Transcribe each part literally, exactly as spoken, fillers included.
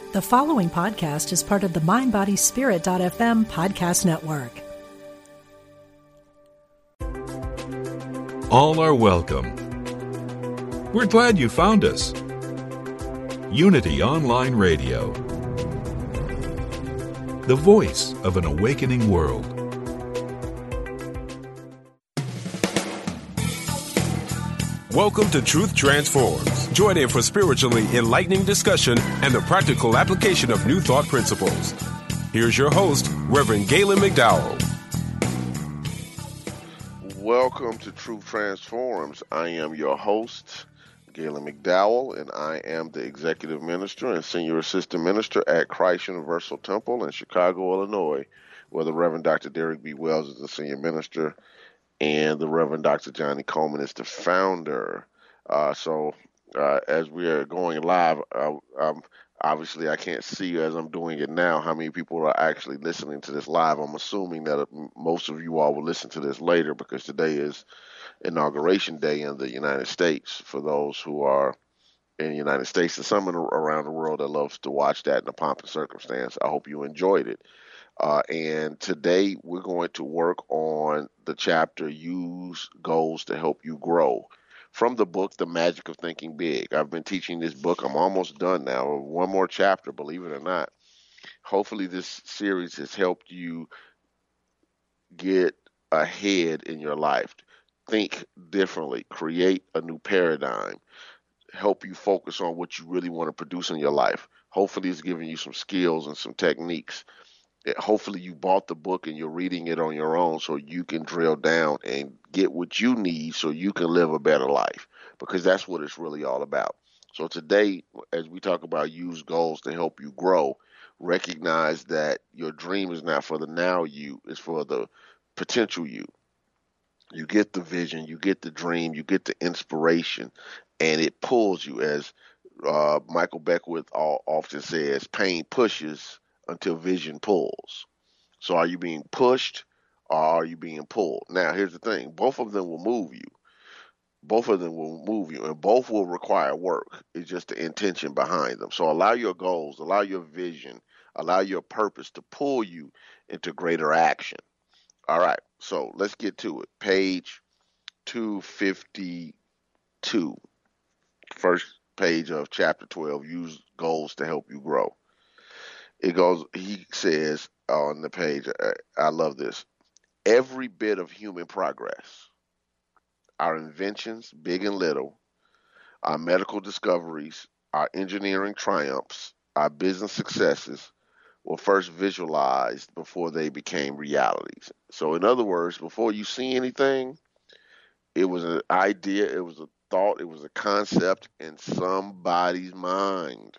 The following podcast is part of the mind body spirit dot f m podcast network. All are welcome. We're glad you found us. Unity Online Radio, the voice of an awakening world. Welcome to Truth Transforms. Join in for spiritually enlightening discussion and the practical application of new thought principles. Here's your host, Reverend Galen McDowell. Welcome to Truth Transforms. I am your host, Galen McDowell, and I am the Executive Minister and Senior Assistant Minister at Christ Universal Temple in Chicago, Illinois, where the Reverend Doctor Derek B. Wells is the Senior Minister and the Reverend Doctor Johnny Coleman is the founder. Uh, so uh, as we are going live, uh, um, obviously I can't see as I'm doing it now how many people are actually listening to this live. I'm assuming that most of you all will listen to this later because today is Inauguration Day in the United States for those who are in the United States and some around the world that loves to watch that in the pomp and circumstance. I hope you enjoyed it. Uh, and today we're going to work on the chapter, Use Goals to Help You Grow, from the book, The Magic of Thinking Big. I've been teaching this book. I'm almost done now. One more chapter, believe it or not. Hopefully this series has helped you get ahead in your life, think differently, create a new paradigm, help you focus on what you really want to produce in your life. Hopefully it's giving you some skills and some techniques. Hopefully you bought the book and you're reading it on your own so you can drill down and get what you need so you can live a better life, because that's what it's really all about. So today, as we talk about use goals to help you grow, recognize that your dream is not for the now you, it's for the potential you. You get the vision, you get the dream, you get the inspiration, and it pulls you, as uh, Michael Beckwith often says, pain pushes until vision pulls. So are you being pushed or are you being pulled? Now, here's the thing. Both of them will move you. Both of them will move you, and both will require work. It's just the intention behind them. So allow your goals, allow your vision, allow your purpose to pull you into greater action. All right, so let's get to it. Page two fifty-two, first page of chapter twelve, Use Goals to Help You Grow. It goes, he says on the page, I, I love this. Every bit of human progress, our inventions, big and little, our medical discoveries, our engineering triumphs, our business successes, were first visualized before they became realities. So in other words, before you see anything, it was an idea, it was a thought, it was a concept in somebody's mind.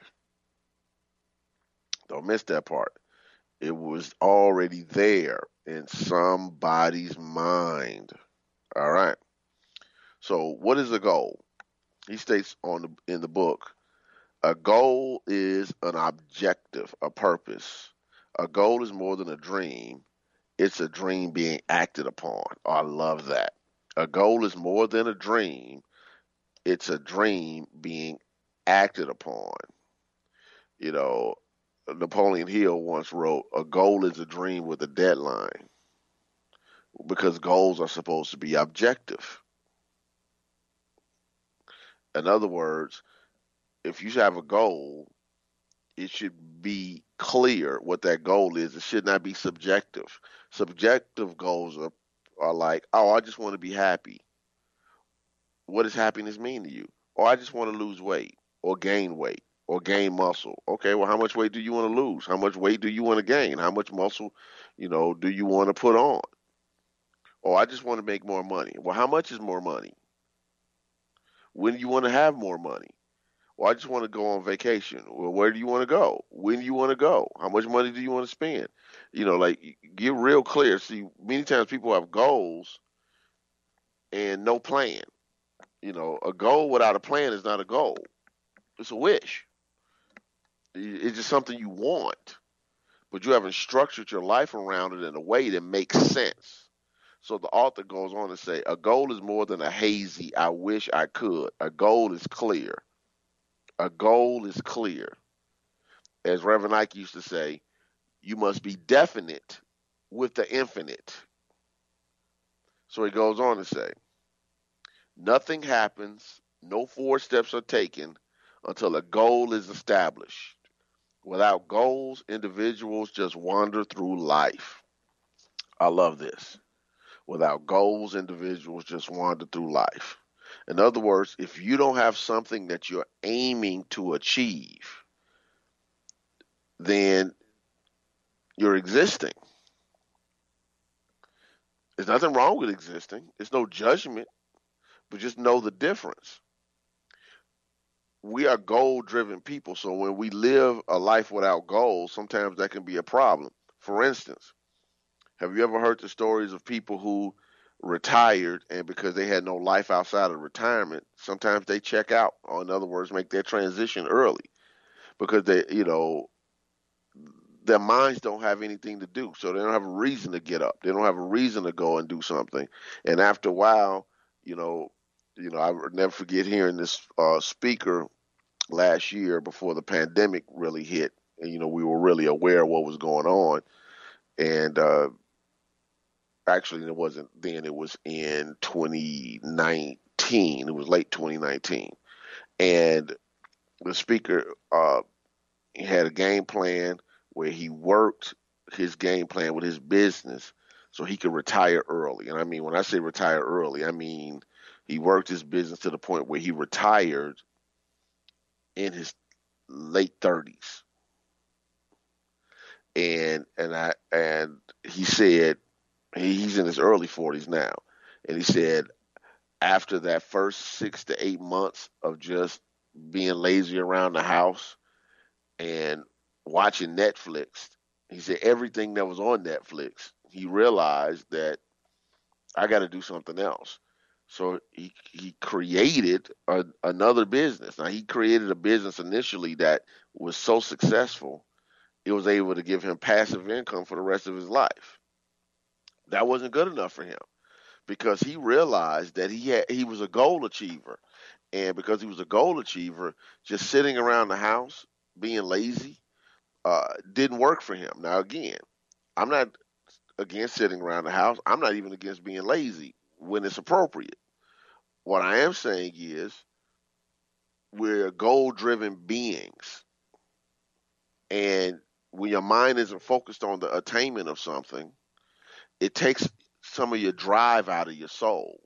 Don't miss that part. It was already there in somebody's mind. All right. So what is a goal? He states on the, in the book, a goal is an objective, a purpose. A goal is more than a dream. It's a dream being acted upon. Oh, I love that. A goal is more than a dream. It's a dream being acted upon. You know, Napoleon Hill once wrote, a goal is a dream with a deadline, because goals are supposed to be objective. In other words, if you have a goal, it should be clear what that goal is. It should not be subjective. Subjective goals are, are like, oh, I just want to be happy. What does happiness mean to you? Or I just want to lose weight or gain weight or gain muscle. Okay, well, how much weight do you want to lose? How much weight do you want to gain? How much muscle, you know, do you want to put on? Or I just want to make more money. Well, how much is more money? When do you want to have more money? Well, I just want to go on vacation. Well, where do you want to go? When do you want to go? How much money do you want to spend? You know, like, get real clear. See, many times people have goals and no plan. You know, a goal without a plan is not a goal. It's a wish. It's just something you want, but you haven't structured your life around it in a way that makes sense. So the author goes on to say, a goal is more than a hazy, I wish I could. A goal is clear. A goal is clear. as Reverend Ike used to say, you must be definite with the infinite. So he goes on to say, nothing happens, no four steps are taken until a goal is established. Without goals, individuals just wander through life. I love this. Without goals, individuals just wander through life. In other words, if you don't have something that you're aiming to achieve, then you're existing. There's nothing wrong with existing. It's no judgment, but just know the difference. We are goal-driven people, so when we live a life without goals, sometimes that can be a problem. For instance, have you ever heard the stories of people who retired and because they had no life outside of retirement, sometimes they check out, or in other words, make their transition early because they, you know, their minds don't have anything to do, so they don't have a reason to get up. They don't have a reason to go and do something. And after a while, you know, you know, I will never forget hearing this uh, speaker last year before the pandemic really hit, and you know, we were really aware of what was going on. And uh, actually, it wasn't then; it was in twenty nineteen. It was late twenty nineteen, and the speaker uh, he had a game plan where he worked his game plan with his business so he could retire early. And I mean, when I say retire early, I mean he worked his business to the point where he retired in his late thirties. And and I and he said he's in his early forties now. And he said after that first six to eight months of just being lazy around the house and watching Netflix, he said everything that was on Netflix, he realized that I got to do something else. So he he created a, another business. Now, he created a business initially that was so successful, it was able to give him passive income for the rest of his life. That wasn't good enough for him because he realized that he had he was a goal achiever. And because he was a goal achiever, just sitting around the house, being lazy, Uh, didn't work for him. Now, again, I'm not against sitting around the house. I'm not even against being lazy when it's appropriate. What I am saying is we're goal-driven beings. And when your mind isn't focused on the attainment of something, it takes some of your drive out of your soul.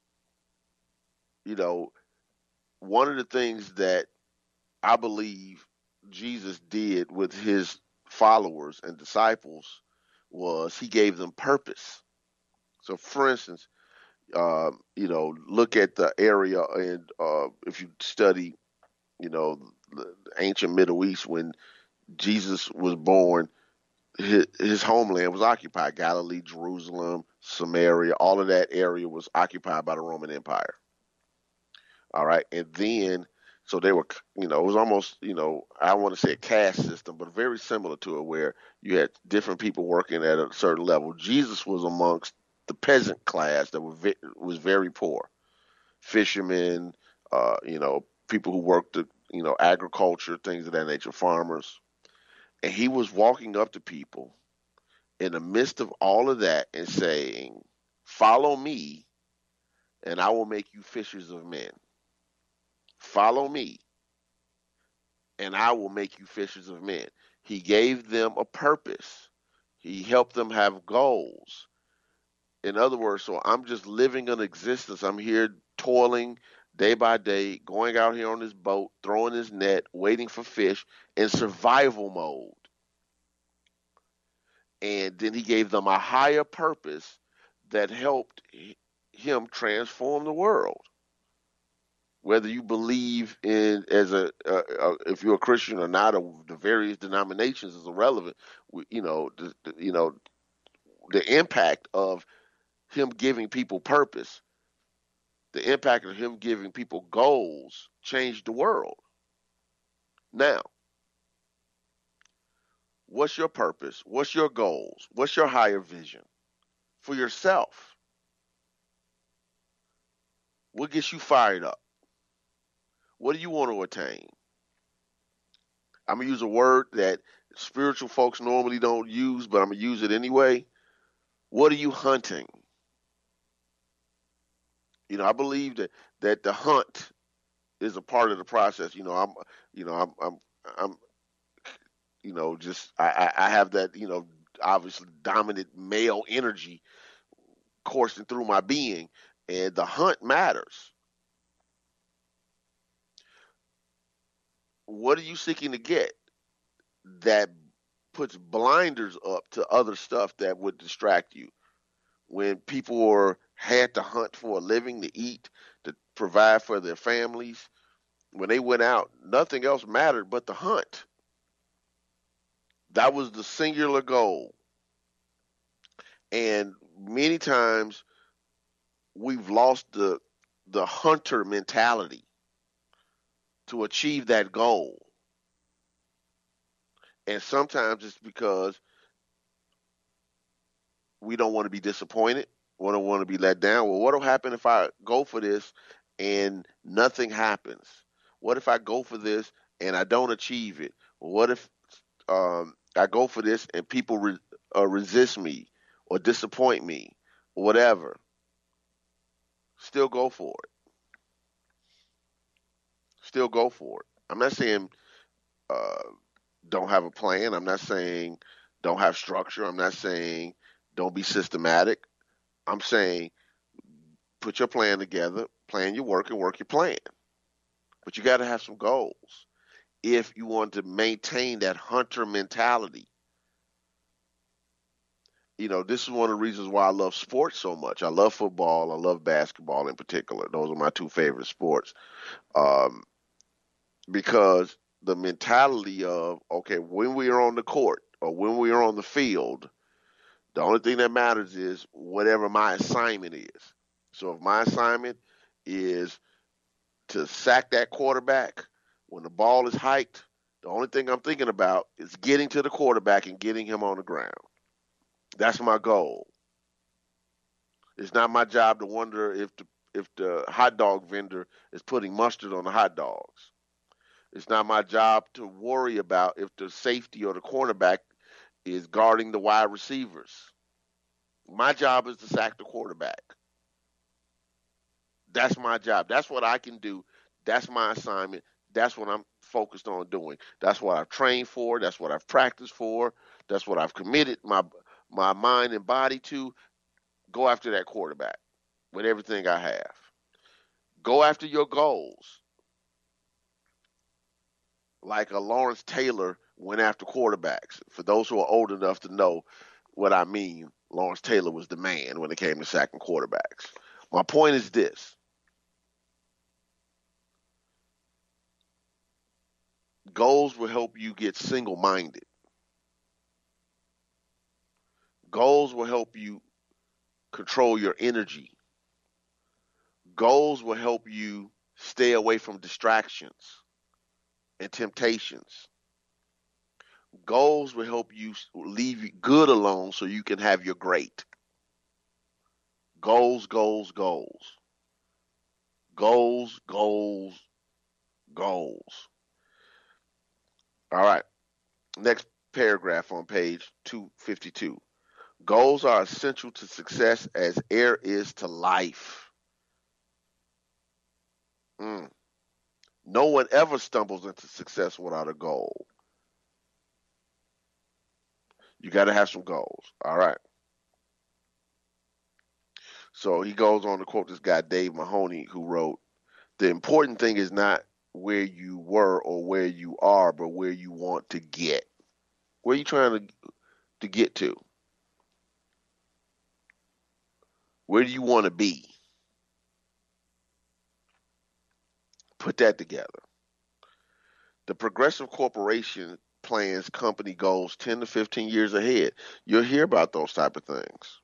You know, one of the things that I believe Jesus did with his followers and disciples was he gave them purpose. So, for instance, um, you know, look at the area, and uh, if you study, you know, the ancient Middle East, when Jesus was born, his, his homeland was occupied. Galilee, Jerusalem, Samaria, all of that area was occupied by the Roman Empire. All right, and then so they were, you know, it was almost, you know, I want to say a caste system, but very similar to it, where you had different people working at a certain level. Jesus was amongst the peasant class that were ve- was very poor, fishermen, uh, you know, people who worked, the, you know, agriculture, things of that nature, farmers, and he was walking up to people in the midst of all of that and saying, "Follow me, and I will make you fishers of men. Follow me, and I will make you fishers of men." He gave them a purpose. He helped them have goals. In other words, so I'm just living an existence. I'm here toiling day by day, going out here on this boat, throwing this net, waiting for fish in survival mode. And then he gave them a higher purpose that helped him transform the world. Whether you believe in as a, uh, uh, if you're a Christian or not, or the various denominations is irrelevant. We, you know, the, the, you know, the impact of him giving people purpose, the impact of him giving people goals, changed the world. Now, what's your purpose? What's your goals? What's your higher vision for yourself? What gets you fired up? What do you want to attain? I'm going to use a word that spiritual folks normally don't use, but I'm going to use it anyway. What are you hunting? You know, I believe that, that the hunt is a part of the process. You know, I'm, you know, I'm, I'm, I'm, you know, just, I, I have that, you know, obviously dominant male energy coursing through my being, and the hunt matters. What are you seeking to get that puts blinders up to other stuff that would distract you? When people were, had to hunt for a living, to eat, to provide for their families, when they went out, nothing else mattered but the hunt. That was the singular goal. And many times we've lost the the hunter mentality to achieve that goal. And sometimes it's because we don't want to be disappointed. We don't want to be let down. Well, what will happen if I go for this and nothing happens? What if I go for this and I don't achieve it? What if um, I go for this and people re- uh, resist me or disappoint me or whatever? Still go for it. Still go for it. I'm not saying uh, don't have a plan. I'm not saying don't have structure. I'm not saying don't be systematic. I'm saying put your plan together, plan your work, and work your plan. But you got to have some goals if you want to maintain that hunter mentality. You know, this is one of the reasons why I love sports so much. I love football. I love basketball in particular. Those are my two favorite sports. Um, because the mentality of, okay, when we are on the court or when we are on the field, the only thing that matters is whatever my assignment is. So if my assignment is to sack that quarterback when the ball is hiked, the only thing I'm thinking about is getting to the quarterback and getting him on the ground. That's my goal. It's not my job to wonder if the if the hot dog vendor is putting mustard on the hot dogs. It's not my job to worry about if the safety or the cornerback is guarding the wide receivers. My job is to sack the quarterback. That's my job. That's what I can do. That's my assignment. That's what I'm focused on doing. That's what I've trained for. That's what I've practiced for. That's what I've committed my my mind and body to. Go after that quarterback with everything I have. Go after your goals. Like a Lawrence Taylor went after quarterbacks. For those who are old enough to know what I mean, Lawrence Taylor was the man when it came to sacking quarterbacks. My point is this. Goals will help you get single-minded. Goals will help you control your energy. Goals will help you stay away from distractions and temptations. Goals will help you leave good alone so you can have your great. Goals, goals, goals. Goals, goals, goals. All right. Next paragraph on page two fifty-two. Goals are essential to success as air is to life. Mm. No one ever stumbles into success without a goal. You got to have some goals. All right. So he goes on to quote this guy, Dave Mahoney, who wrote, the important thing is not where you were or where you are, but where you want to get. Where are you trying to, to get to? Where do you want to be? Put that together. The Progressive Corporation plans company goals ten to fifteen years ahead. You'll hear about those type of things.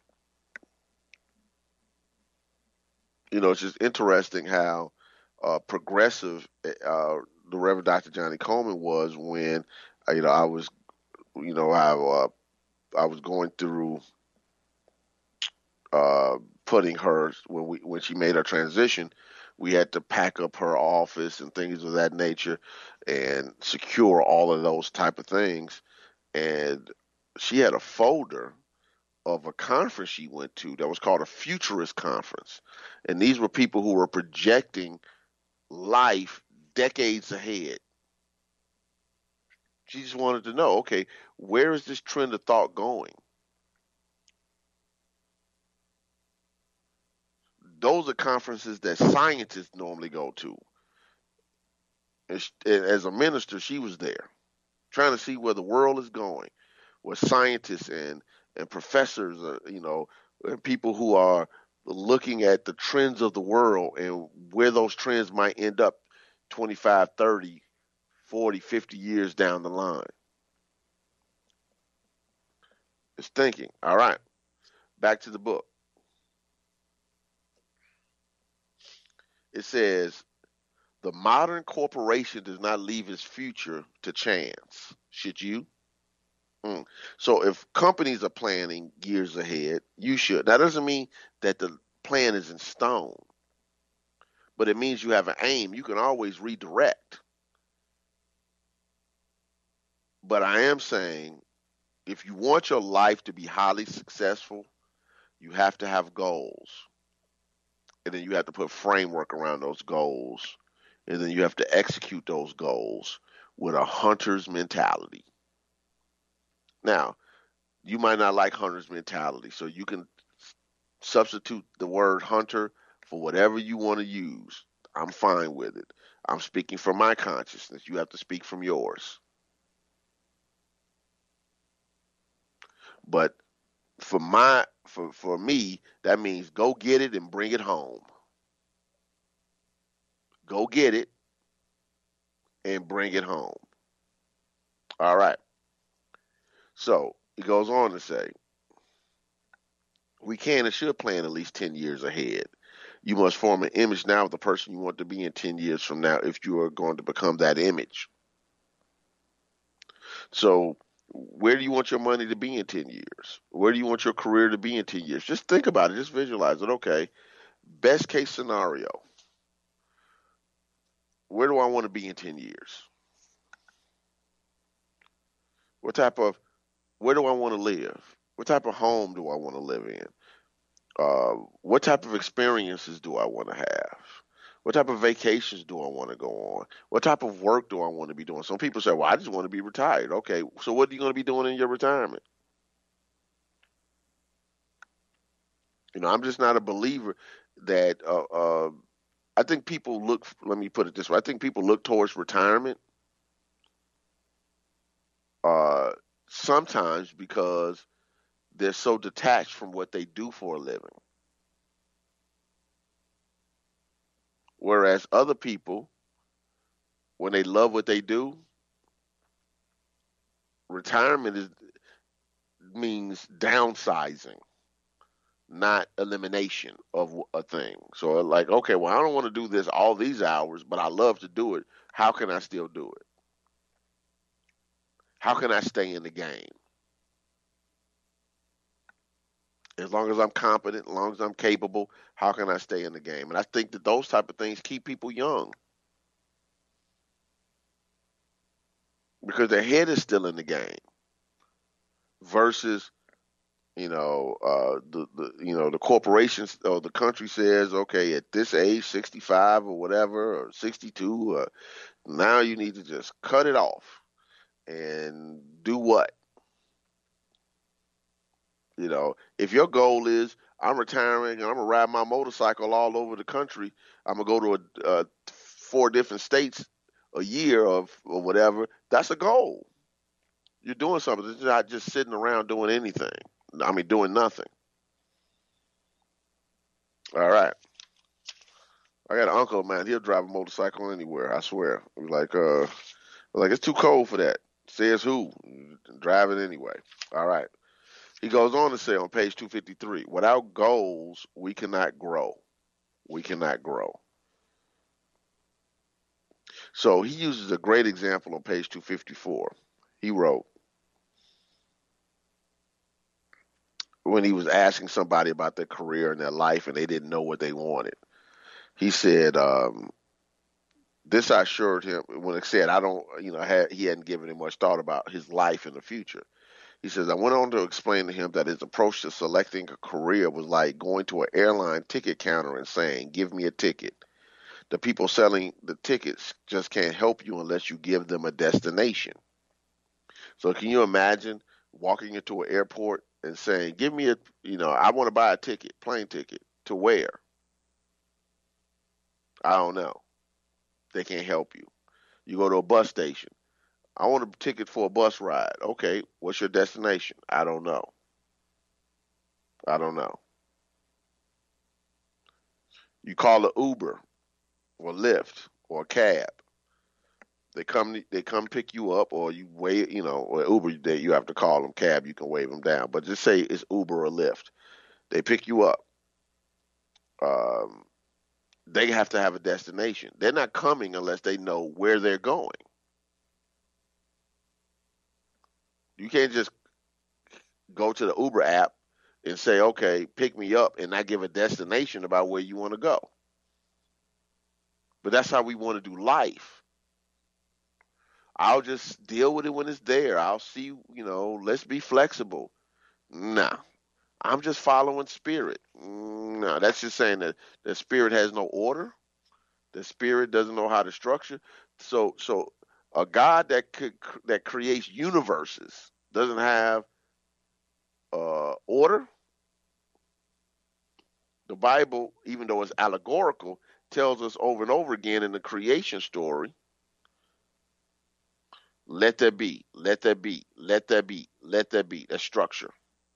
You know, it's just interesting how uh, progressive uh, the Reverend Doctor Johnny Coleman was when, uh, you know, I was, you know, I uh, I was going through uh, putting her when we when she made her transition We had to pack up her office and things of that nature and secure all of those type of things. And she had a folder of a conference she went to that was called a futurist conference. And these were people who were projecting life decades ahead. She just wanted to know, okay, where is this trend of thought going? Those are conferences that scientists normally go to. As a minister, she was there trying to see where the world is going, where scientists and, and professors, are, you know, and people who are looking at the trends of the world and where those trends might end up twenty-five, thirty, forty, fifty years down the line. It's thinking. All right, back to the book. It says, the modern corporation does not leave its future to chance. Should you? Mm. So if companies are planning years ahead, you should. That doesn't mean that the plan is in stone, but it means you have an aim. You can always redirect. But I am saying, if you want your life to be highly successful, you have to have goals. And then you have to put framework around those goals. And then you have to execute those goals with a hunter's mentality. Now, you might not like hunter's mentality, so you can substitute the word hunter for whatever you want to use. I'm fine with it. I'm speaking from my consciousness. You have to speak from yours. But for my for, for me, that means go get it and bring it home. Go get it and bring it home. All right. So he goes on to say, we can and should plan at least ten years ahead. You must form an image now of the person you want to be in ten years from now if you are going to become that image. So where do you want your money to be in ten years? Where do you want your career to be in ten years? Just think about it. Just visualize it. Okay, best case scenario. Where do I want to be in ten years? What type of, where do I want to live? What type of home do I want to live in? Uh, what type of experiences do I want to have? What type of vacations do I want to go on? What type of work do I want to be doing? Some people say, well, I just want to be retired. Okay, so what are you going to be doing in your retirement? You know, I'm just not a believer that, uh, uh, I think people look, let me put it this way, I think people look towards retirement uh, sometimes because they're so detached from what they do for a living. Whereas other people, when they love what they do, retirement is means downsizing, not elimination of a thing. So like, okay, well, I don't want to do this all these hours, but I love to do it. How can I still do it? How can I stay in the game? As long as I'm competent, as long as I'm capable, how can I stay in the game? And I think that those type of things keep people young because their head is still in the game versus, you know, uh, the, the, you know, the corporations or the country says, okay, at this age, sixty-five or whatever, or sixty-two, uh, now you need to just cut it off and do what? You know, if your goal is I'm retiring and I'm gonna ride my motorcycle all over the country, I'm gonna go to a, uh, four different states a year of or whatever. That's a goal. You're doing something. It's not just sitting around doing anything. I mean, doing nothing. All right. I got an uncle, man. He'll drive a motorcycle anywhere. I swear. Like, uh, like it's too cold for that. Says who? Drive it anyway. All right. He goes on to say on page two fifty-three, without goals, we cannot grow. We cannot grow. So he uses a great example on page two fifty-four. He wrote, when he was asking somebody about their career and their life and they didn't know what they wanted. He said, um, this I assured him when it said, I don't, you know, had, he hadn't given him much thought about his life in the future. He says, I went on to explain to him that his approach to selecting a career was like going to an airline ticket counter and saying, give me a ticket. The people selling the tickets just can't help you unless you give them a destination. So can you imagine walking into an airport and saying, give me a, you know, I want to buy a ticket, plane ticket, to where? I don't know. They can't help you. You go to a bus station. I want a ticket for a bus ride. Okay, what's your destination? I don't know. I don't know. You call an Uber or Lyft or a cab. They come they come pick you up, or you wave, you know, or Uber, they, you have to call them. Cab, you can wave them down. But just say it's Uber or Lyft. They pick you up. Um, they have to have a destination. They're not coming unless they know where they're going. You can't just go to the Uber app and say, okay, pick me up, and not give a destination about where you want to go. But that's how we want to do life. I'll just deal with it when it's there. I'll see, you know, let's be flexible. Nah, I'm just following spirit. No, that's just saying that the spirit has no order. The spirit doesn't know how to structure. So, so a God that could, that creates universes doesn't have uh, order. The Bible, even though it's allegorical, tells us over and over again in the creation story, let there be, let there be, let there be, let there be. That's structure.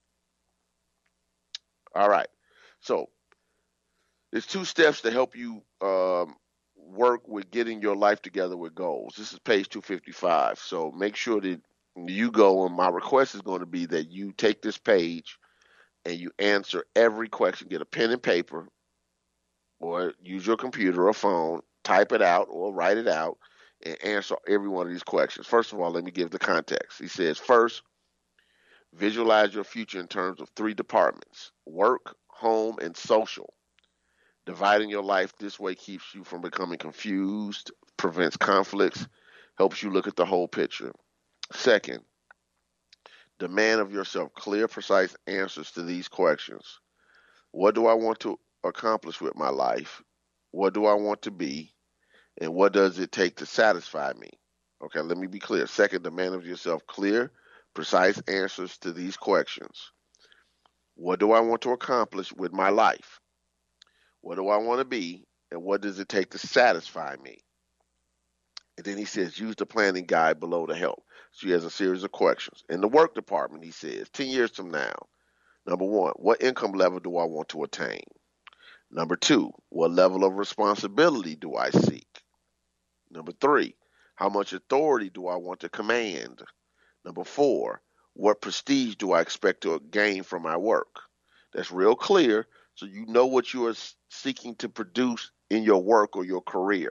All right. So there's two steps to help you um, work with getting your life together with goals. This is page two fifty-five. So make sure that you go, and my request is going to be that you take this page and you answer every question. Get a pen and paper, or use your computer or phone, type it out or write it out, and answer every one of these questions. First of all, let me give the context. He says, first, visualize your future in terms of three departments: work, home, and social. Dividing your life this way keeps you from becoming confused, prevents conflicts, helps you look at the whole picture. Second, demand of yourself clear, precise answers to these questions. What do I want to accomplish with my life? What do I want to be? And what does it take to satisfy me? Okay, let me be clear. Second, demand of yourself clear, precise answers to these questions. What do I want to accomplish with my life? What do I want to be? And what does it take to satisfy me? And then he says, use the planning guide below to help. So he has a series of questions. In the work department, he says, ten years from now, number one, what income level do I want to attain? Number two, what level of responsibility do I seek? Number three, how much authority do I want to command? Number four, what prestige do I expect to gain from my work? That's real clear, so you know what you are seeking to produce in your work or your career.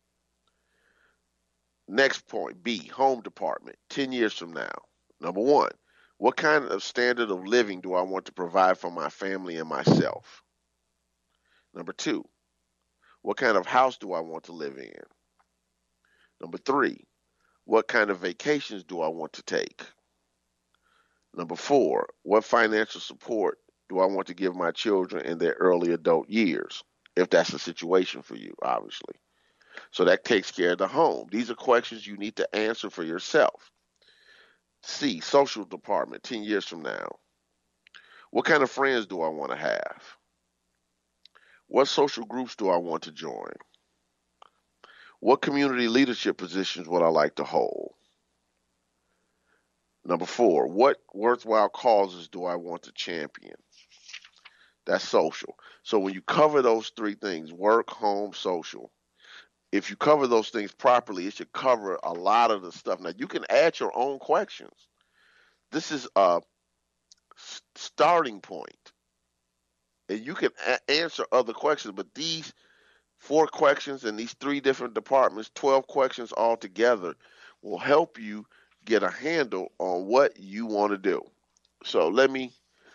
Next point, B, home department, ten years from now. Number one, what kind of standard of living do I want to provide for my family and myself? Number two, what kind of house do I want to live in? Number three, what kind of vacations do I want to take? Number four, what financial support do I want to give my children in their early adult years, if that's the situation for you, obviously. So that takes care of the home. These are questions you need to answer for yourself. C, social department, ten years from now. What kind of friends do I want to have? What social groups do I want to join? What community leadership positions would I like to hold? Number four, what worthwhile causes do I want to champion? That's social. So when you cover those three things, work, home, social, if you cover those things properly, it should cover a lot of the stuff. Now, you can add your own questions. This is a starting point. And you can a- answer other questions, but these four questions in these three different departments, twelve questions altogether, will help you get a handle on what you want to do. So let me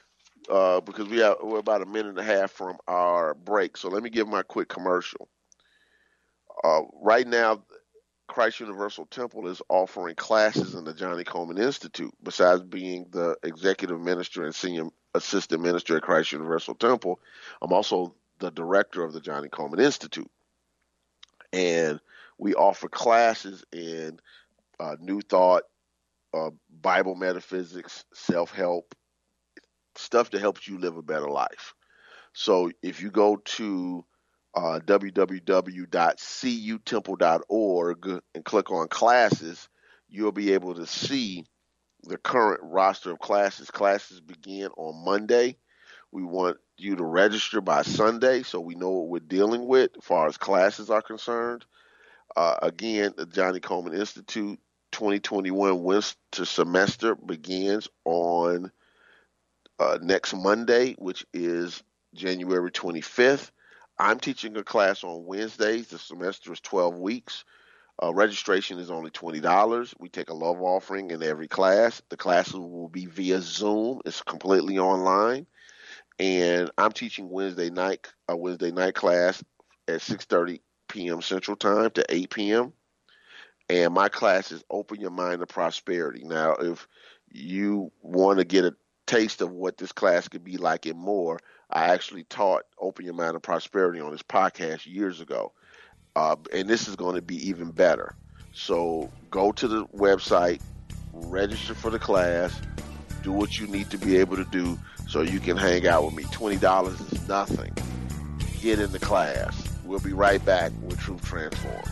uh, because we have, we're about a minute and a half from our break. So let me give my quick commercial. Uh, right now, Christ Universal Temple is offering classes in the Johnny Coleman Institute. Besides being the executive minister and senior assistant minister at Christ Universal Temple, I'm also the director of the Johnny Coleman Institute. And we offer classes in uh, New Thought, uh, Bible metaphysics, self-help, stuff that helps you live a better life. So if you go to uh, w w w dot c u temple dot org and click on classes, you'll be able to see the current roster of classes. Classes begin on Monday. We want you to register by Sunday so we know what we're dealing with as far as classes are concerned. Uh, again, the Johnny Coleman Institute twenty twenty-one winter semester begins on uh, next Monday, which is January twenty-fifth. I'm teaching a class on Wednesdays. The semester is twelve weeks. Uh, registration is only twenty dollars. We take a love offering in every class. The classes will be via Zoom. It's completely online. And I'm teaching Wednesday night, a Wednesday night class at six thirty p.m. Central Time to eight p.m. And my class is Open Your Mind to Prosperity. Now, if you want to get a taste of what this class could be like and more, I actually taught Open Your Mind to Prosperity on this podcast years ago. Uh, and this is going to be even better. So go to the website, register for the class, do what you need to be able to do so you can hang out with me. twenty dollars is nothing. Get in the class. We'll be right back with Truth Transforms.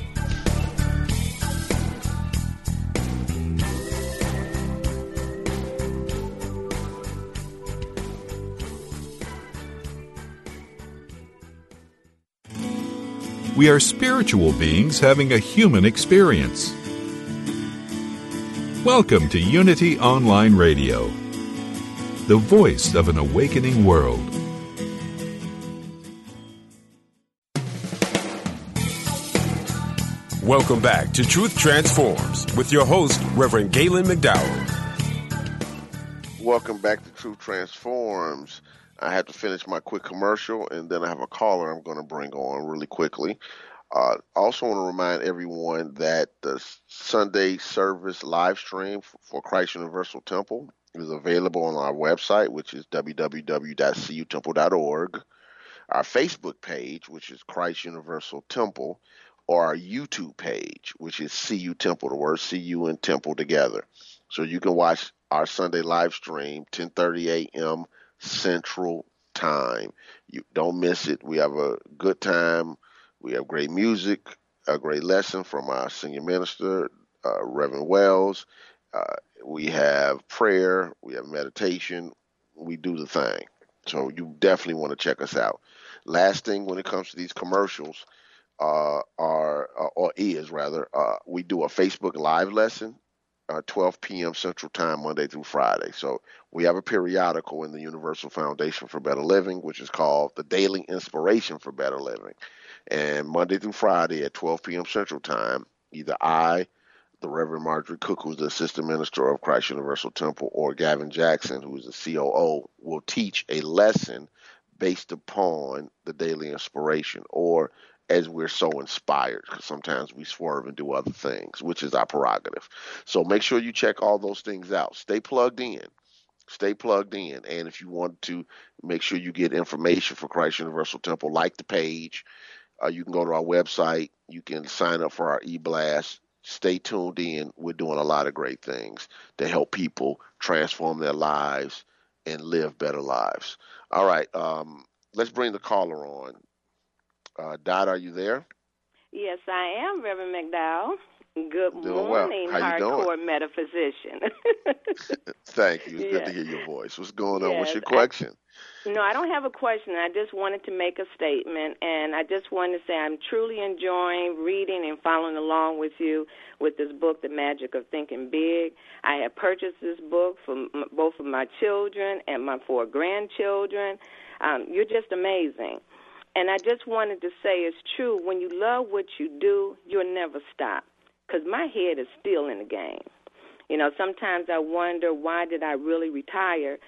We are spiritual beings having a human experience. Welcome to Unity Online Radio, the voice of an awakening world. Welcome back to Truth Transforms with your host, Reverend Galen McDowell. Welcome back to Truth Transforms. I had to finish my quick commercial, and then I have a caller I'm going to bring on really quickly. Uh, I also want to remind everyone that the Sunday service live stream for Christ Universal Temple is available on our website, which is w w w dot c u temple dot org, our Facebook page, which is Christ Universal Temple, or our YouTube page, which is C U Temple, the word C U and Temple together. So you can watch our Sunday live stream, ten thirty a.m. Central Time. You don't miss it. We have a good time. We have great music, a great lesson from our senior minister, uh, Reverend Wells. Uh, we have prayer. We have meditation. We do the thing. So you definitely want to check us out. Last thing when it comes to these commercials, uh, are, uh, or is rather, uh, we do a Facebook Live lesson. Uh, twelve p.m. Central Time, Monday through Friday. So we have a periodical in the Universal Foundation for Better Living, which is called the Daily Inspiration for Better Living. And Monday through Friday at twelve p.m. Central Time, either I, the Reverend Marjorie Cook, who's the Assistant Minister of Christ Universal Temple, or Gavin Jackson, who is the C O O, will teach a lesson based upon the Daily Inspiration, or as we're so inspired, because sometimes we swerve and do other things, which is our prerogative. So make sure you check all those things out. Stay plugged in. Stay plugged in. And if you want to make sure you get information for Christ Universal Temple, like the page, uh, you can go to our website. You can sign up for our e-blast. Stay tuned in. We're doing a lot of great things to help people transform their lives and live better lives. All right. Um, let's bring the caller on. Uh, Dot, are you there? Yes, I am, Reverend McDowell. Good doing morning, well. How you hardcore doing? metaphysician. Thank you. It's yes. good to hear your voice. What's going on? Yes. What's your question? I, no, I don't have a question. I just wanted to make a statement, and I just wanted to say I'm truly enjoying reading and following along with you with this book, The Magic of Thinking Big. I have purchased this book for m- both of my children and my four grandchildren. Um, you're just amazing. And I just wanted to say it's true. When you love what you do, you'll never stop, because my head is still in the game. You know, sometimes I wonder, why did I really retire?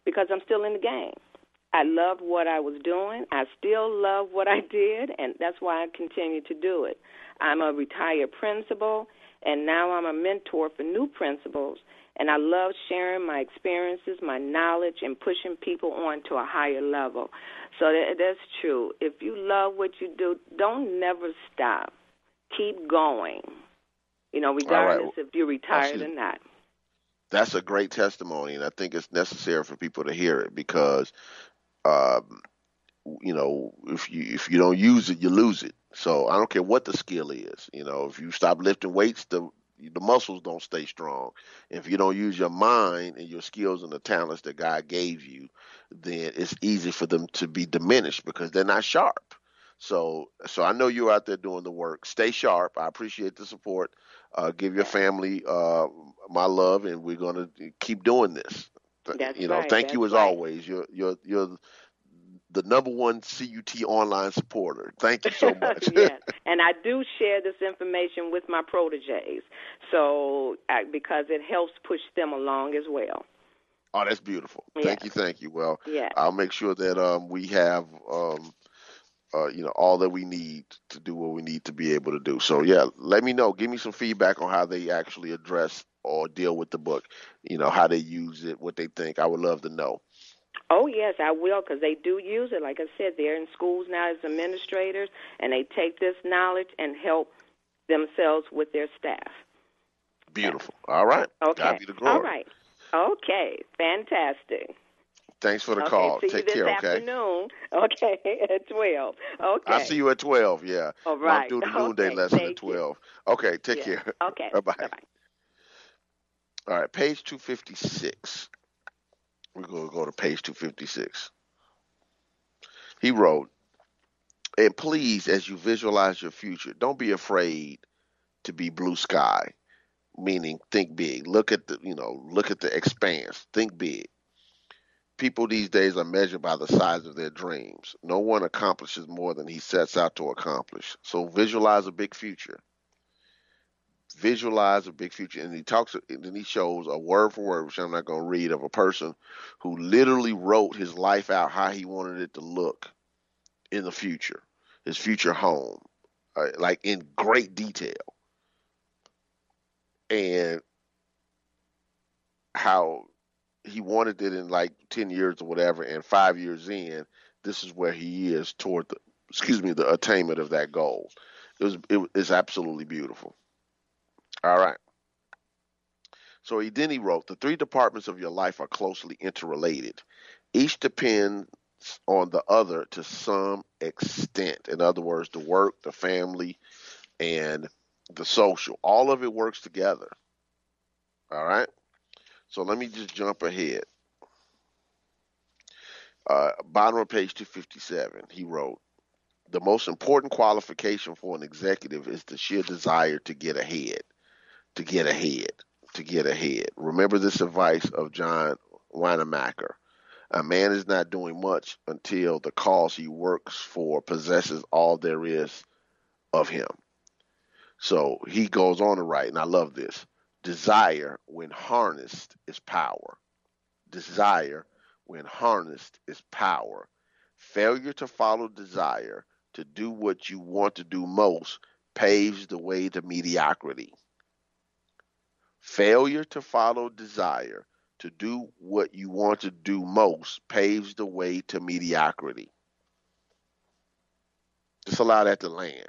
because I'm still in the game. I loved what I was doing. I still love what I did, and that's why I continue to do it. I'm a retired principal, and now I'm a mentor for new principals, and I love sharing my experiences, my knowledge, and pushing people on to a higher level. So that, that's true. If you love what you do, don't never stop. Keep going, you know, regardless right. if you're retired or not. That's a great testimony, and I think it's necessary for people to hear it because, um, you know, if you if you don't use it, you lose it. So I don't care what the skill is. You know, if you stop lifting weights, the the muscles don't stay strong. If you don't use your mind and your skills and the talents that God gave you, then it's easy for them to be diminished because they're not sharp. So, so I know you're out there doing the work. Stay sharp. I appreciate the support. Uh, give your family uh, my love, and we're going to keep doing this. That's you know, right. thank That's you as right. always. You're you're you're the number one C U T online supporter. Thank you so much. Yes, and I do share this information with my proteges, so I, because it helps push them along as well. Oh, that's beautiful. Yes. Thank you, thank you. Well, yes. I'll make sure that um, we have um, uh, you know all that we need to do what we need to be able to do. So yeah, let me know. Give me some feedback on how they actually address or deal with the book. You know, how they use it, what they think. I would love to know. Oh, yes, I will, because they do use it. Like I said, they're in schools now as administrators, and they take this knowledge and help themselves with their staff. Beautiful. All right. Okay. God be the glory. All right. Okay. Fantastic. Thanks for the okay, call. See Take you this care, afternoon. Okay. Okay, at twelve. Okay. I'll see you at twelve, yeah. All right. I'm doing the noonday okay. lesson Thank at twelve. You. Okay, take yeah. care. Okay. Bye-bye. Bye-bye. All right, page two fifty-six. We're going to go to page two fifty-six. He wrote, and please, as you visualize your future, don't be afraid to be blue sky, meaning think big. Look at the, you know, look at the expanse. Think big. People these days are measured by the size of their dreams. No one accomplishes more than he sets out to accomplish. So visualize a big future. Visualize a big future. And he talks, and then he shows a word for word, which I'm not going to read, of a person who literally wrote his life out how he wanted it to look in the future, his future home, uh, like in great detail. And how he wanted it in like ten years or whatever, and five years in, this is where he is toward the, excuse me, the attainment of that goal. It was, it is absolutely beautiful. All right. So he then he wrote, the three departments of your life are closely interrelated. Each depends on the other to some extent. In other words, the work, the family, and the social. All of it works together. All right. So let me just jump ahead. Uh, bottom of page two fifty-seven, he wrote, the most important qualification for an executive is the sheer desire to get ahead, to get ahead, to get ahead. Remember this advice of John Wanamaker. A man is not doing much until the cause he works for possesses all there is of him. So he goes on to write, and I love this. Desire, when harnessed, is power. Desire, when harnessed, is power. Failure to follow desire, to do what you want to do most, paves the way to mediocrity. Failure to follow desire, to do what you want to do most, paves the way to mediocrity. Just allow that to land.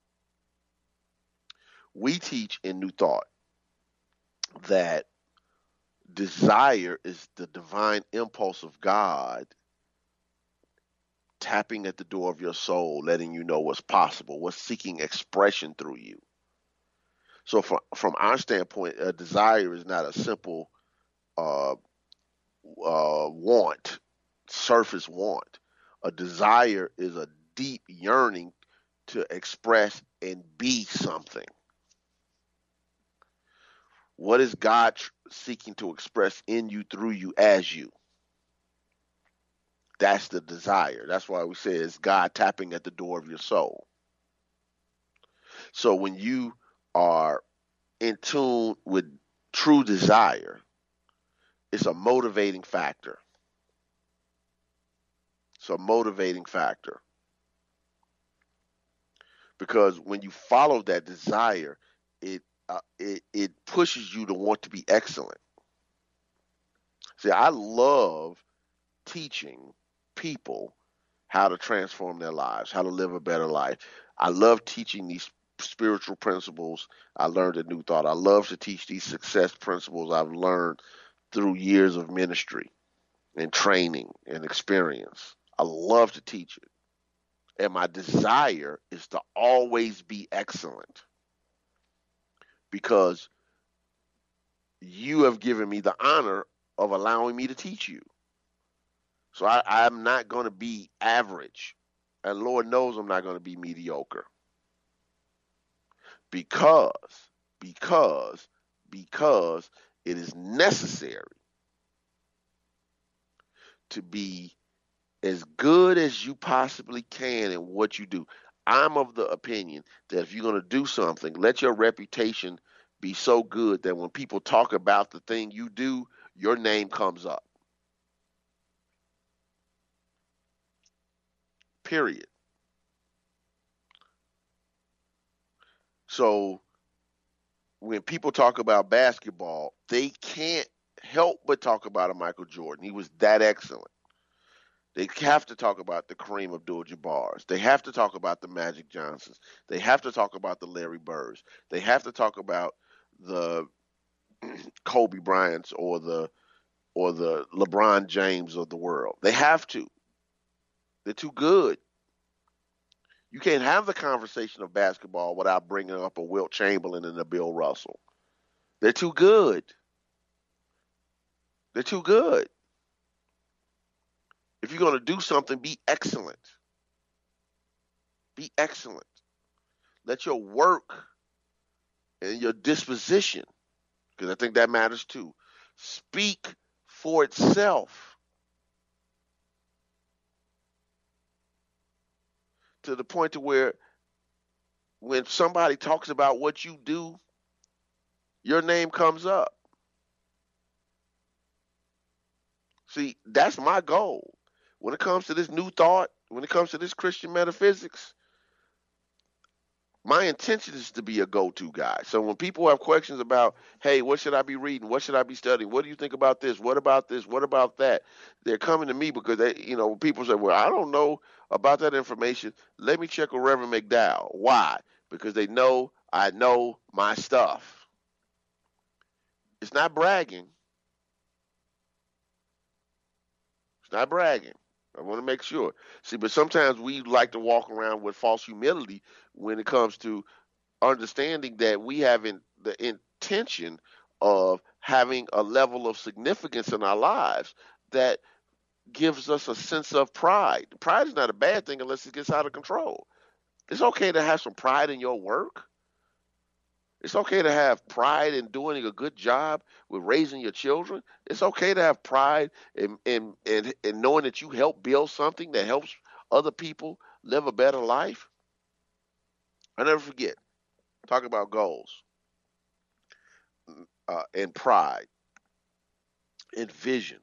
We teach in New Thought that desire is the divine impulse of God tapping at the door of your soul, letting you know what's possible, what's seeking expression through you. So from, from our standpoint, a desire is not a simple uh, uh, want, surface want. A desire is a deep yearning to express and be something. What is God tr- seeking to express in you, through you, as you? That's the desire. That's why we say it's God tapping at the door of your soul. So when you are in tune with true desire, it's a motivating factor. It's a motivating factor. Because when you follow that desire, it uh, it it pushes you to want to be excellent. See, I love teaching people how to transform their lives, how to live a better life. I love teaching these spiritual principles I learned at New Thought. I love to teach these success principles I've learned through years of ministry and training and experience. I love to teach it. And my desire is to always be excellent, because you have given me the honor of allowing me to teach you. So I, I'm not going to be average. And Lord knows I'm not going to be mediocre. Because, because, because it is necessary to be as good as you possibly can in what you do. I'm of the opinion that if you're going to do something, let your reputation be so good that when people talk about the thing you do, your name comes up. Period. So when people talk about basketball, they can't help but talk about a Michael Jordan. He was that excellent. They have to talk about the Kareem Abdul-Jabbars. They have to talk about the Magic Johnsons. They have to talk about the Larry Birds. They have to talk about the Kobe Bryants or the or the LeBron James of the world. They have to. They're too good. You can't have the conversation of basketball without bringing up a Wilt Chamberlain and a Bill Russell. They're too good. They're too good. If you're going to do something, be excellent. Be excellent. Let your work and your disposition, because I think that matters too, speak for itself. To the point to where when somebody talks about what you do, your name comes up. See, that's my goal. When it comes to this new thought, when it comes to this Christian metaphysics, my intention is to be a go-to guy. So when people have questions about, hey, what should I be reading? What should I be studying? What do you think about this? What about this? What about that? They're coming to me because they, you know, people say, well, I don't know about that information. Let me check with Reverend McDowell. Why? Because they know I know my stuff. It's not bragging. It's not bragging. I want to make sure. See, but sometimes we like to walk around with false humility when it comes to understanding that we have in, the intention of having a level of significance in our lives that gives us a sense of pride. Pride is not a bad thing unless it gets out of control. It's okay to have some pride in your work. It's okay to have pride in doing a good job with raising your children. It's okay to have pride in, in, in, in knowing that you help build something that helps other people live a better life. I never forget, talk about goals uh, and pride and vision.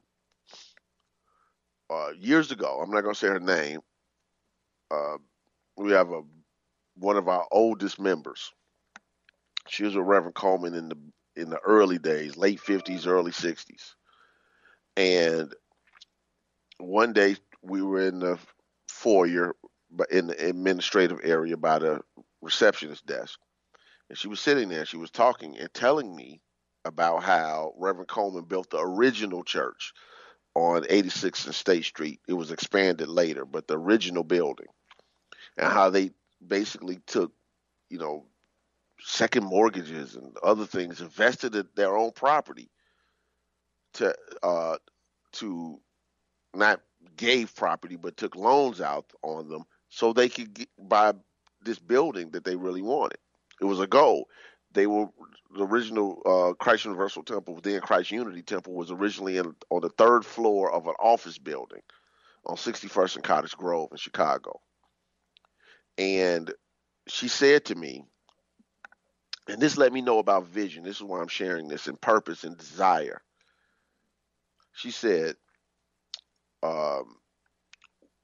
Uh, years ago, I'm not going to say her name, uh, we have a one of our oldest members. She was with Reverend Coleman in the in the early days, late fifties, early sixties. And one day we were in the foyer, but in the administrative area by the receptionist desk. And she was sitting there, she was talking and telling me about how Reverend Coleman built the original church on eighty-sixth and State Street. It was expanded later, but the original building. And how they basically took, you know, second mortgages and other things, invested in their own property to uh, to not gave property, but took loans out on them so they could get, buy this building that they really wanted. It was a goal. They were the original uh, Christ Universal Temple, then Christ Unity Temple, was originally in, on the third floor of an office building on sixty-first and Cottage Grove in Chicago. And she said to me, and this let me know about vision. This is why I'm sharing this, and purpose and desire. She said, um,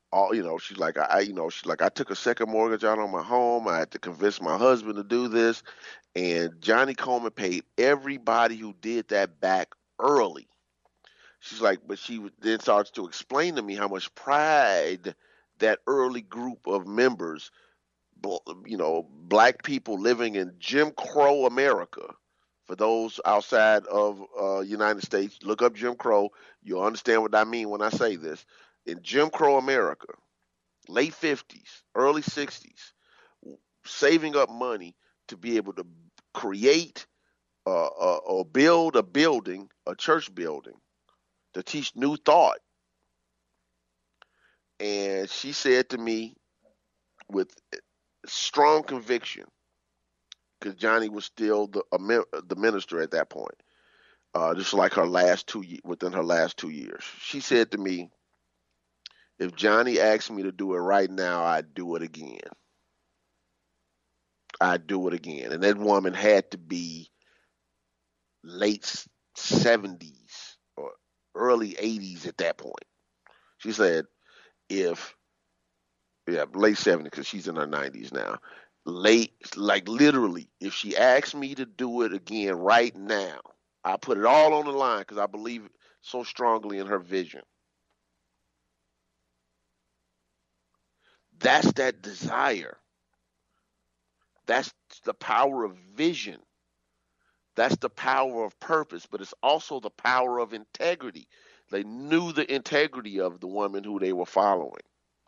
all you know, she's like, I, you know, she's like, I took a second mortgage out on my home. I had to convince my husband to do this, and Johnny Coleman paid everybody who did that back early. She's like, but she then starts to explain to me how much pride that early group of members, you know, black people living in Jim Crow America. For those outside of uh, United States, look up Jim Crow. You'll understand what I mean when I say this. In Jim Crow America, late fifties, early sixties, saving up money to be able to create uh, uh, or build a building, a church building, to teach New Thought. And she said to me with strong conviction, because Johnny was still the the minister at that point, uh, just like her last two within her last two years. She said to me, if Johnny asked me to do it right now, I'd do it again. I'd do it again. And that woman had to be late seventies or early eighties at that point. She said, if, yeah, late seventies, because she's in her nineties now. Late, like literally, if she asked me to do it again right now, I put it all on the line because I believe so strongly in her vision. That's that desire. That's the power of vision. That's the power of purpose, but it's also the power of integrity. They knew the integrity of the woman who they were following.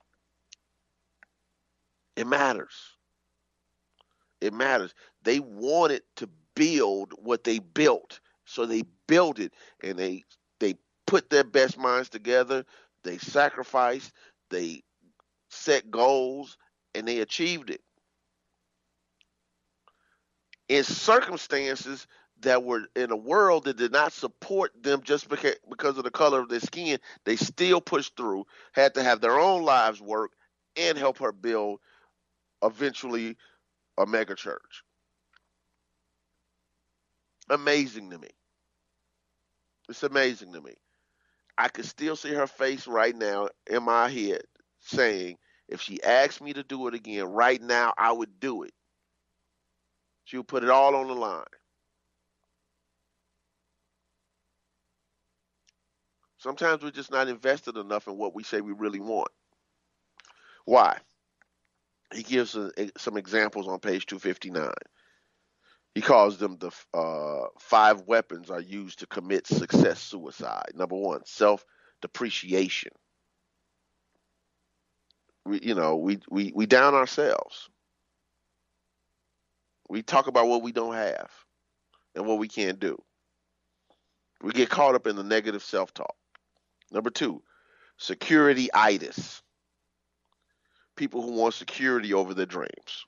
It matters. It matters. They wanted to build what they built, so they built it, and they they put their best minds together. They sacrificed. They set goals, and they achieved it. In circumstances that were in a world that did not support them just because, because of the color of their skin, they still pushed through, had to have their own lives work, and help her build eventually a mega church. Amazing to me. It's amazing to me. I could still see her face right now in my head saying, if she asked me to do it again right now, I would do it. She would put it all on the line. Sometimes we're just not invested enough in what we say we really want. Why? He gives a, some examples on page two fifty-nine. He calls them the uh, five weapons are used to commit success suicide. Number one, self-depreciation. We, you know, we, we, we down ourselves. We talk about what we don't have and what we can't do. We get caught up in the negative self-talk. Number two, security-itis. People who want security over their dreams.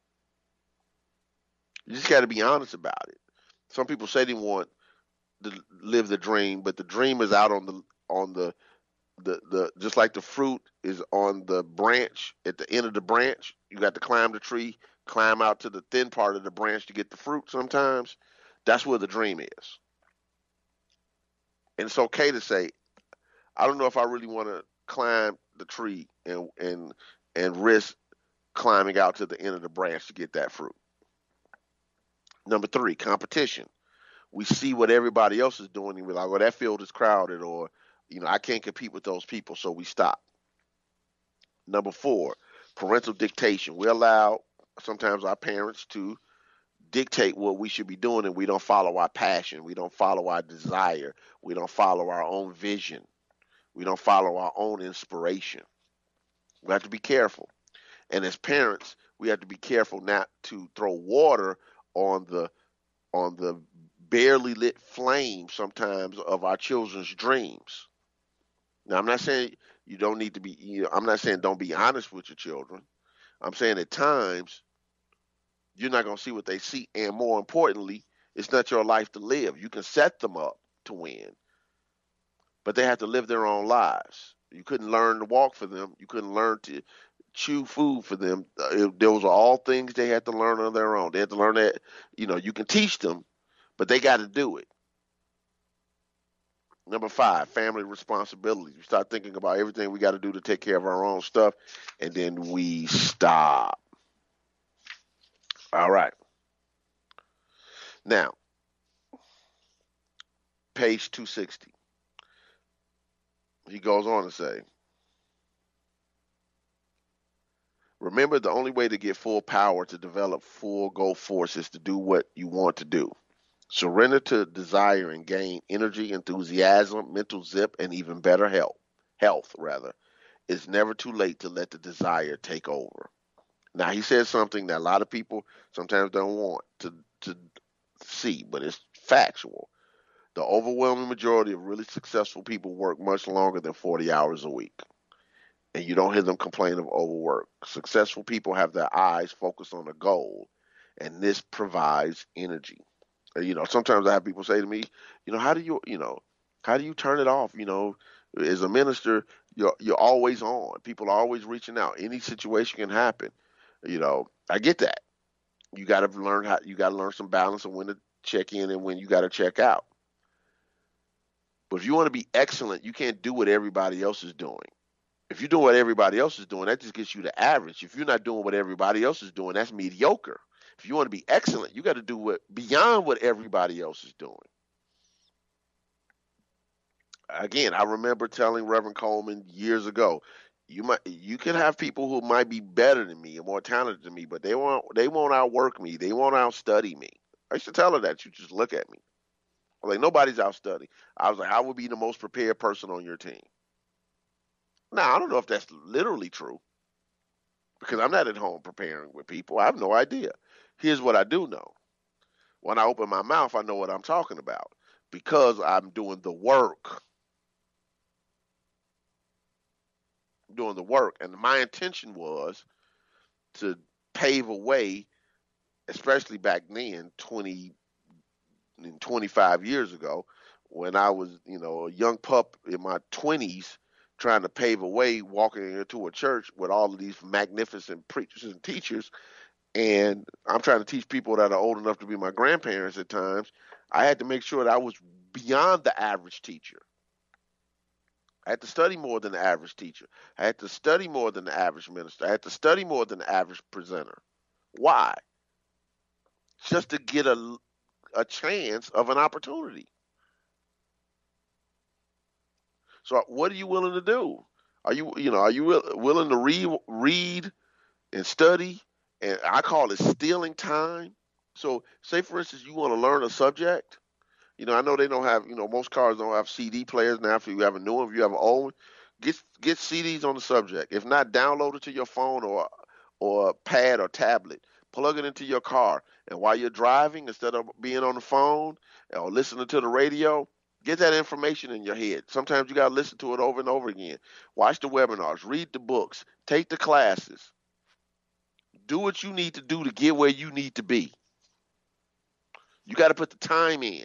You just got to be honest about it. Some people say they want to live the dream, but the dream is out on the on the the the just like the fruit is on the branch at the end of the branch. You got to climb the tree, climb out to the thin part of the branch to get the fruit. Sometimes that's where the dream is, and it's okay to say, I don't know if I really want to climb the tree and and and risk climbing out to the end of the branch to get that fruit. Number three, competition. We see what everybody else is doing and we're like, well, that field is crowded, or, you know, I can't compete with those people, so we stop. Number four, parental dictation. We allow sometimes our parents to dictate what we should be doing, and we don't follow our passion. We don't follow our desire. We don't follow our own vision. We don't follow our own inspiration. We have to be careful. And as parents, we have to be careful not to throw water on the on the barely lit flame sometimes of our children's dreams. Now, I'm not saying you don't need to be, you know, I'm not saying don't be honest with your children. I'm saying at times you're not going to see what they see. And more importantly, it's not your life to live. You can set them up to win, but they have to live their own lives. You couldn't learn to walk for them. You couldn't learn to chew food for them. Uh, those are all things they had to learn on their own. They had to learn that, you know, you can teach them, but they got to do it. Number five, family responsibilities. We start thinking about everything we got to do to take care of our own stuff, and then we stop. All right. Now, page two sixty. He goes on to say, remember, the only way to get full power, to develop full go force, is to do what you want to do. Surrender to desire and gain energy, enthusiasm, mental zip, and even better health. Health, rather. It's never too late to let the desire take over. Now, he says something that a lot of people sometimes don't want to, to see, but it's factual. The overwhelming majority of really successful people work much longer than forty hours a week. And you don't hear them complain of overwork. Successful people have their eyes focused on a goal, and this provides energy. You know, sometimes I have people say to me, you know, how do you, you know, how do you turn it off? You know, as a minister, you're you're always on. People are always reaching out. Any situation can happen. You know, I get that. You got to learn how. You got to learn some balance of when to check in and when you got to check out. But if you want to be excellent, you can't do what everybody else is doing. If you're doing what everybody else is doing, that just gets you the average. If you're not doing what everybody else is doing, that's mediocre. If you want to be excellent, you got to do what beyond what everybody else is doing. Again, I remember telling Reverend Coleman years ago, you might you can have people who might be better than me and more talented than me, but they won't they won't outwork me. They won't outstudy me. I used to tell her that. You just look at me. I was like, nobody's outstudy. I was like, I would be the most prepared person on your team. Now, I don't know if that's literally true, because I'm not at home preparing with people. I have no idea. Here's what I do know. When I open my mouth, I know what I'm talking about, because I'm doing the work. I'm doing the work. And my intention was to pave a way, especially back then, twenty, twenty-five years ago, when I was, you know, a young pup in my twenties, trying to pave a way, walking into a church with all of these magnificent preachers and teachers. And I'm trying to teach people that are old enough to be my grandparents at times. I had to make sure that I was beyond the average teacher. I had to study more than the average teacher. I had to study more than the average minister. I had to study more than the average presenter. Why? Just to get a, a chance of an opportunity. So what are you willing to do? Are you, you know, are you willing to read, read and study? And I call it stealing time. So say, for instance, you want to learn a subject. You know, I know they don't have, you know, most cars don't have C D players now. If you have a new one, if you have an old one, get, get C Ds on the subject. If not, download it to your phone or, or pad or tablet. Plug it into your car. And while you're driving, instead of being on the phone or listening to the radio, get that information in your head. Sometimes you got to listen to it over and over again. Watch the webinars, read the books, take the classes. Do what you need to do to get where you need to be. You got to put the time in.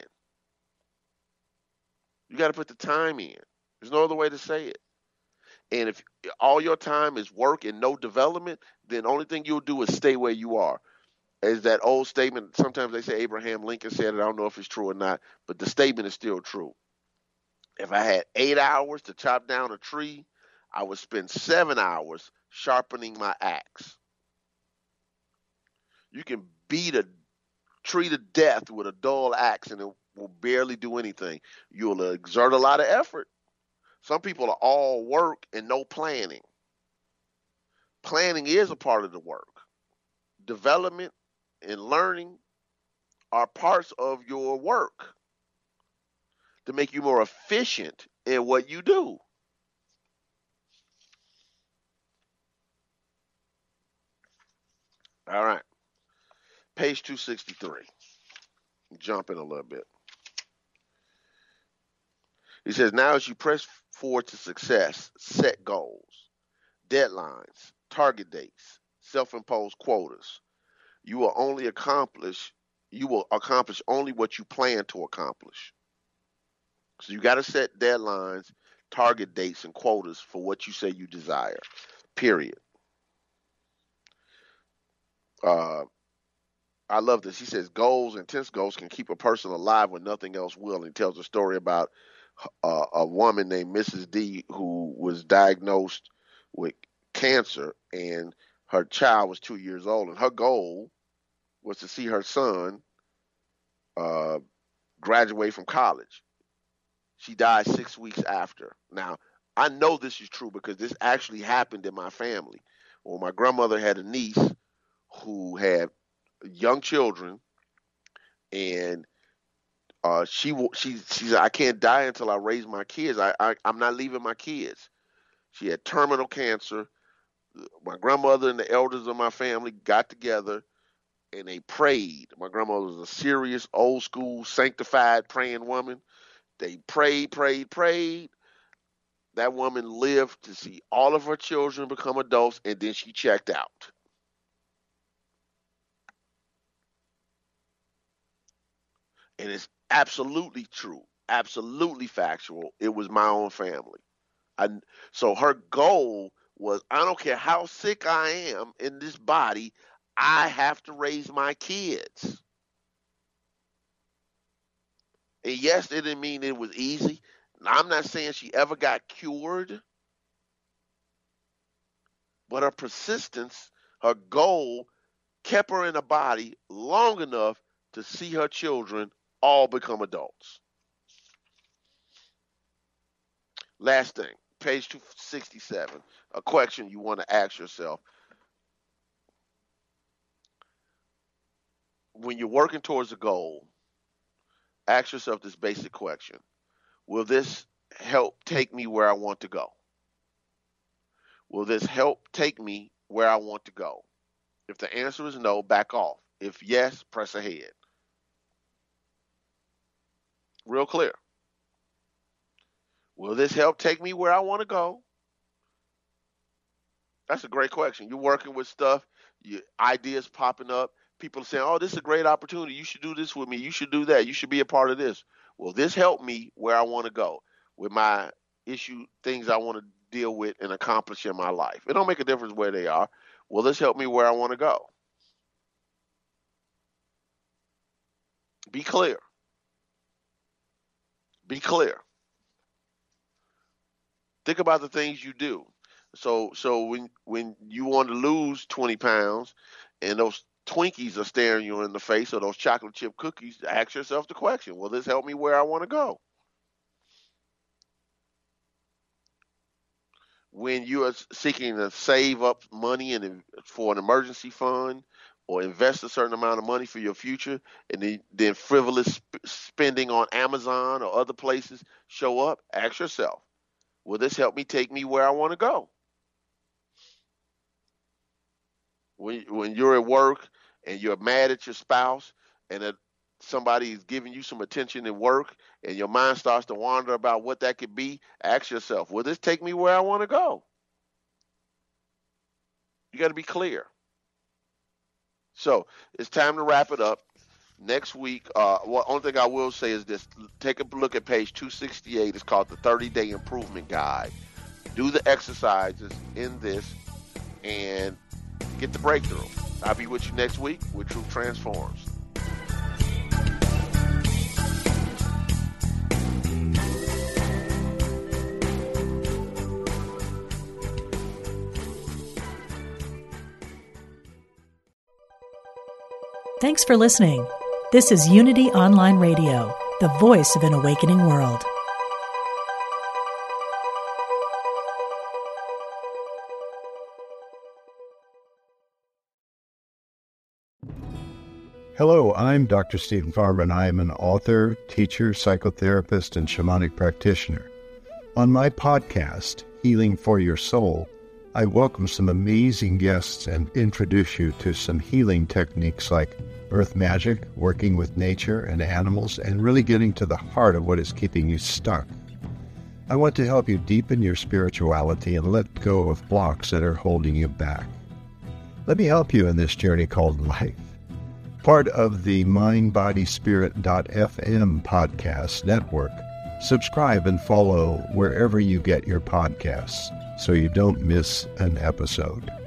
You got to put the time in. There's no other way to say it. And if all your time is work and no development, then the only thing you'll do is stay where you are. As that old statement, sometimes they say Abraham Lincoln said it. I don't know if it's true or not, but the statement is still true. If I had eight hours to chop down a tree, I would spend seven hours sharpening my axe. You can beat a tree to death with a dull axe and it will barely do anything. You'll exert a lot of effort. Some people are all work and no planning. Planning is a part of the work. Development and learning are parts of your work to make you more efficient in what you do. All right. Page two sixty-three. Jump in a little bit. He says, now as you press forward to success, set goals, deadlines, target dates, self-imposed quotas. You will only accomplish, you will accomplish only what you plan to accomplish. So you got to set deadlines, target dates, and quotas for what you say you desire, period. Uh, I love this. He says goals, intense goals, can keep a person alive when nothing else will. And he tells a story about uh, a woman named Missus D who was diagnosed with cancer, and her child was two years old, and her goal was to see her son uh, graduate from college. She died six weeks after. Now, I know this is true because this actually happened in my family. Well, my grandmother had a niece who had young children, and uh, she she she said, "I can't die until I raise my kids. I, I I'm not leaving my kids." She had terminal cancer. My grandmother and the elders of my family got together and they prayed. My grandmother was a serious, old school, sanctified, praying woman. They prayed, prayed, prayed. That woman lived to see all of her children become adults, and then she checked out. And it's absolutely true, absolutely factual. It was my own family. I, so her goal was, I don't care how sick I am in this body, I have to raise my kids. And yes, it didn't mean it was easy. I'm not saying she ever got cured, but her persistence, her goal, kept her in a body long enough to see her children all become adults. Last thing, page two sixty-seven, a question you want to ask yourself. When you're working towards a goal, ask yourself this basic question. Will this help take me where I want to go? Will this help take me where I want to go? If the answer is no, back off. If yes, press ahead. Real clear. Will this help take me where I want to go? That's a great question. You're working with stuff, your ideas popping up. People are saying, oh, this is a great opportunity. You should do this with me. You should do that. You should be a part of this. Will this help me where I want to go with my issue, things I want to deal with and accomplish in my life? It don't make a difference where they are. Will this help me where I want to go? Be clear. Be clear. Think about the things you do. So so when when you want to lose twenty pounds and those Twinkies are staring you in the face, or those chocolate chip cookies, ask yourself the question, will this help me where I want to go? When you are seeking to save up money and for an emergency fund or invest a certain amount of money for your future, and then, then frivolous sp- spending on Amazon or other places show up, ask yourself, will this help me take me where I want to go? When, when you're at work and you're mad at your spouse and that somebody is giving you some attention at work and your mind starts to wander about what that could be, ask yourself, will this take me where I want to go? You got to be clear. So it's time to wrap it up. Next week, uh, well, only thing I will say is this. Take a look at page two sixty-eight. It's called the thirty-day Improvement Guide. Do the exercises in this and get the breakthrough. I'll be with you next week with Truth Transforms. Thanks for listening. This is Unity Online Radio, the voice of an awakening world. Hello, I'm Doctor Stephen Farber, and I am an author, teacher, psychotherapist, and shamanic practitioner. On my podcast, Healing for Your Soul, I welcome some amazing guests and introduce you to some healing techniques like earth magic, working with nature and animals, and really getting to the heart of what is keeping you stuck. I want to help you deepen your spirituality and let go of blocks that are holding you back. Let me help you in this journey called life. Part of the mind body spirit dot f m podcast network. Subscribe and follow wherever you get your podcasts so you don't miss an episode.